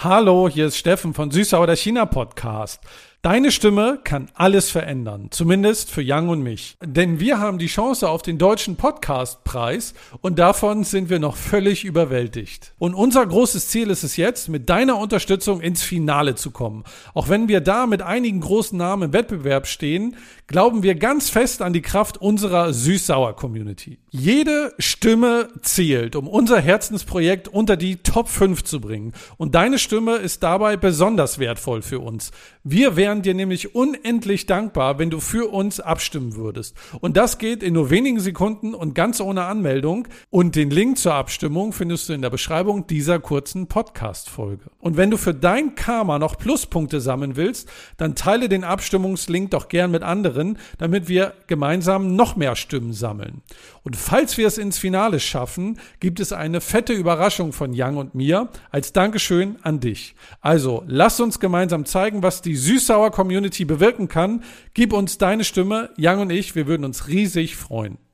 Hallo, hier ist Steffen von Süßsauer der China Podcast. Deine Stimme kann alles verändern, zumindest für Yang und mich. Denn wir haben die Chance auf den Deutschen Podcastpreis und davon sind wir noch völlig überwältigt. Und unser großes Ziel ist es jetzt, mit deiner Unterstützung ins Finale zu kommen. Auch wenn wir da mit einigen großen Namen im Wettbewerb stehen, glauben wir ganz fest an die Kraft unserer Süß-Sauer-Community. Jede Stimme zählt, um unser Herzensprojekt unter die Top 5 zu bringen. Und deine Stimme ist dabei besonders wertvoll für uns. Wir wären dir nämlich unendlich dankbar, wenn du für uns abstimmen würdest. Und das geht in nur wenigen Sekunden und ganz ohne Anmeldung. Und den Link zur Abstimmung findest du in der Beschreibung dieser kurzen Podcast-Folge. Und wenn du für dein Karma noch Pluspunkte sammeln willst, dann teile den Abstimmungslink doch gern mit anderen, damit wir gemeinsam noch mehr Stimmen sammeln. Und falls wir es ins Finale schaffen, gibt es eine fette Überraschung von Yang und mir als Dankeschön an dich. Also, lass uns gemeinsam zeigen, was die Süß-Sauer-Community bewirken kann. Gib uns deine Stimme, Yang und ich, wir würden uns riesig freuen.